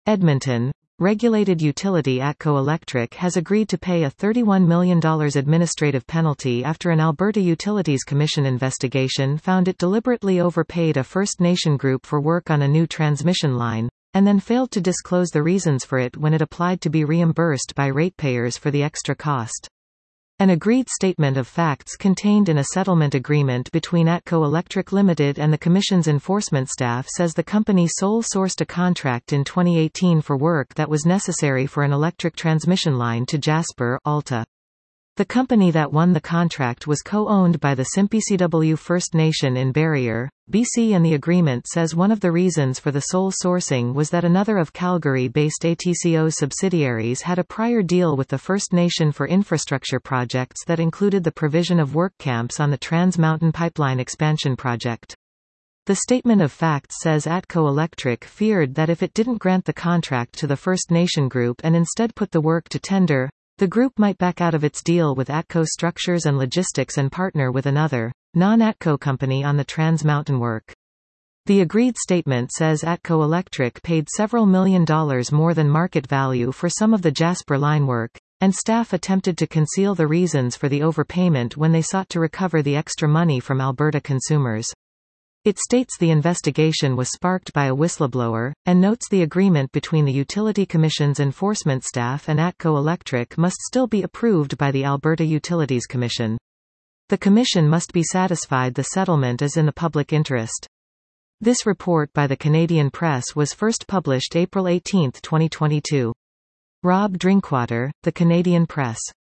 Edmonton. Regulated utility ATCO Electric has agreed to pay a $31 million administrative penalty after an Alberta Utilities Commission investigation found it deliberately overpaid a First Nation group for work on a new transmission line, and then failed to disclose the reasons for it when it applied to be reimbursed by ratepayers for the extra cost. An agreed statement of facts contained in a settlement agreement between ATCO Electric Limited and the Commission's enforcement staff says the company sole-sourced a contract in 2018 for work that was necessary for an electric transmission line to Jasper, Alta. The company that won the contract was co-owned by the Simpicw First Nation in Barriere, BC, and the agreement says one of the reasons for the sole sourcing was that another of Calgary-based ATCO subsidiaries had a prior deal with the First Nation for infrastructure projects that included the provision of work camps on the Trans Mountain Pipeline expansion project. The statement of facts says ATCO Electric feared that if it didn't grant the contract to the First Nation group and instead put the work to tender, the group might back out of its deal with ATCO Structures and Logistics and partner with another, non-ATCO company on the Trans Mountain work. The agreed statement says ATCO Electric paid several $1 million more than market value for some of the Jasper line work, and staff attempted to conceal the reasons for the overpayment when they sought to recover the extra money from Alberta consumers. It states the investigation was sparked by a whistleblower, and notes the agreement between the Utility Commission's enforcement staff and ATCO Electric must still be approved by the Alberta Utilities Commission. The Commission must be satisfied the settlement is in the public interest. This report by the Canadian Press was first published April 18, 2022. Rob Drinkwater, The Canadian Press.